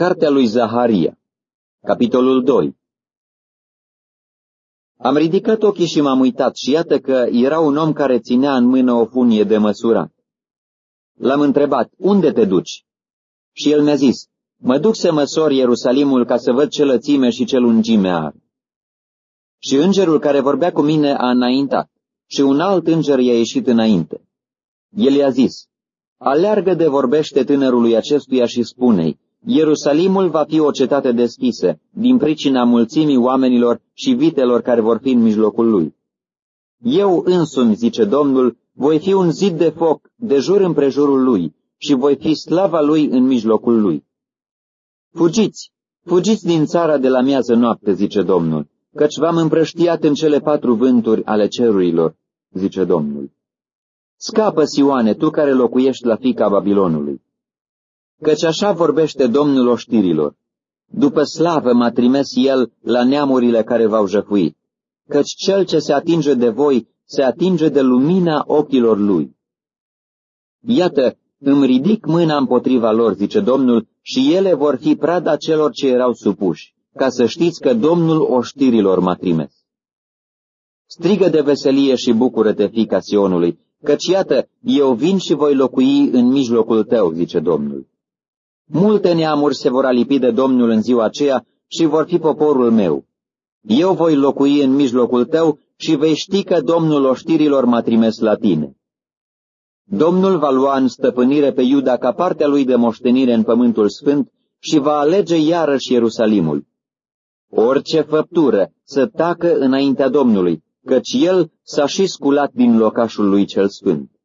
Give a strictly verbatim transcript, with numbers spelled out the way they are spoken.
Cartea lui Zaharia, capitolul doi. Am ridicat ochii și m-am uitat și iată că era un om care ținea în mână o funie de măsurat. L-am întrebat, unde te duci? Și el mi-a zis, mă duc să măsor Ierusalimul ca să văd ce lățime și ce lungime are. Și îngerul care vorbea cu mine a înaintat și un alt înger i-a ieșit înainte. El i-a zis, aleargă de vorbește tânărului acestuia și spune-i, Ierusalimul va fi o cetate deschisă, din pricina mulțimii oamenilor și vitelor care vor fi în mijlocul lui. Eu însumi, zice Domnul, voi fi un zid de foc de jur împrejurul lui și voi fi slava lui în mijlocul lui. Fugiți, fugiți din țara de la miază noapte, zice Domnul, căci v-am împrăștiat în cele patru vânturi ale cerurilor, zice Domnul. Scapă, Sioane, tu care locuiești la fica Babilonului. Căci așa vorbește Domnul oștirilor. După slavă m-a trimis El la neamurile care v-au jăfuit, căci cel ce se atinge de voi se atinge de lumina ochilor Lui. Iată, îmi ridic mâna împotriva lor, zice Domnul, și ele vor fi prada celor ce erau supuși, ca să știți că Domnul oștirilor m-a trimis. Strigă de veselie și bucură-te, fiica Sionului, căci iată, eu vin și voi locui în mijlocul tău, zice Domnul. Multe neamuri se vor alipi de Domnul în ziua aceea și vor fi poporul meu. Eu voi locui în mijlocul tău și vei ști că Domnul oștirilor m-a trimis la tine. Domnul va lua în stăpânire pe Iuda ca partea lui de moștenire în pământul sfânt și va alege iarăși Ierusalimul. Orice făptură să tacă înaintea Domnului, căci El s-a și sculat din locașul lui cel sfânt.